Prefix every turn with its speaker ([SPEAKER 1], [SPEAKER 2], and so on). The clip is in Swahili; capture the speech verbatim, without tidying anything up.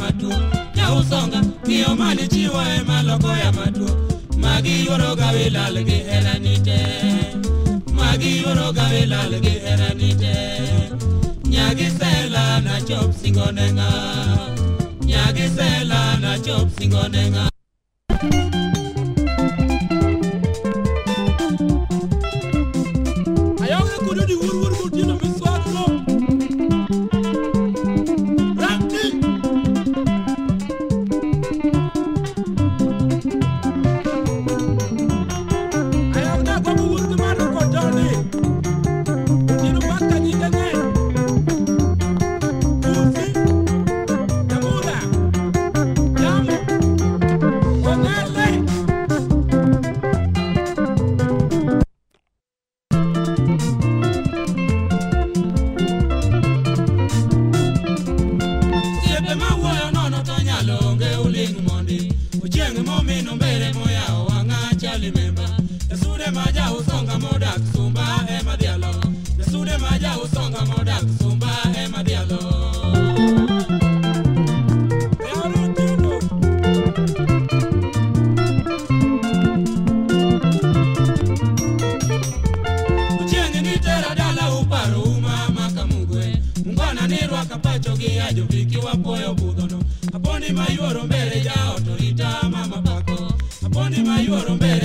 [SPEAKER 1] matu ya usonga kiyo mali chiwa e maloko ya matu magi yoro gawe lalge heranite magi yoro gawe lalge heranite nyagi sela na chop singonenga nyagi sela na chop singonenga ayoge kudu di wur wur kudu na miswatlo rakti ayoge kudu wur kudu maro kodoni kudu baka nyitene kusi jamura jamu konele siete mawoyo nono to nyalo nge uling mondi uchieng momino mbere moya wanga chali memba Yasude maja usonga modak sumba ema dialo Yasude maja usonga modak sumba ema dialo Uchieng ni tera dala uparo uma makamugwe Mungwana nirwa kapacho gi ajo viki wapoyo budhono Apondi mayuoro mbere ja otorita mama pako Apondi mayuoro mbere